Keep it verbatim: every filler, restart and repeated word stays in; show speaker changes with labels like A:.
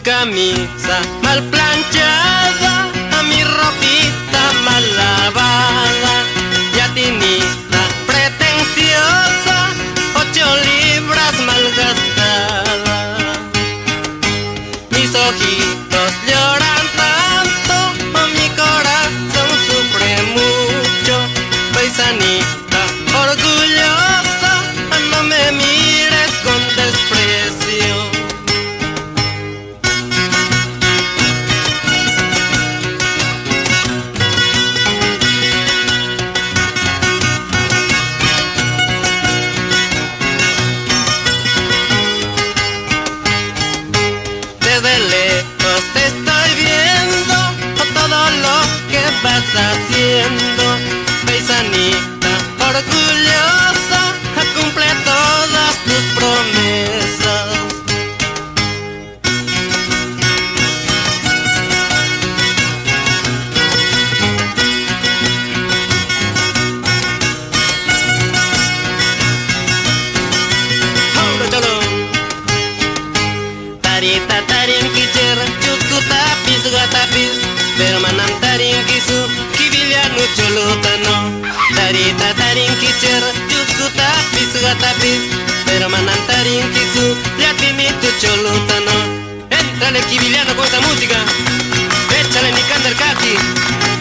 A: camisa mal planchada, a mi ropita mal lavada, ya tinita pretenciosa, ocho libras mal gastadas. Mis ojitos lloran tanto, oh, mi corazón sufre mucho. Paisanita orgullosa, no me mires con desprecio. Desde lejos te estoy viendo, todo lo que vas haciendo. Paisanita orgullosa, cumple todas tus promesas. Tarita tarin kicer, cusku tapis gatapis, bermanam tarin kisu, kibilianu culutano. Tarita tarin kicer, cusku tapis gatapis, bermanam tarin kisu, liatimi tu culutano. Entrale kibiliano con esa música, échale ni cantar kaki.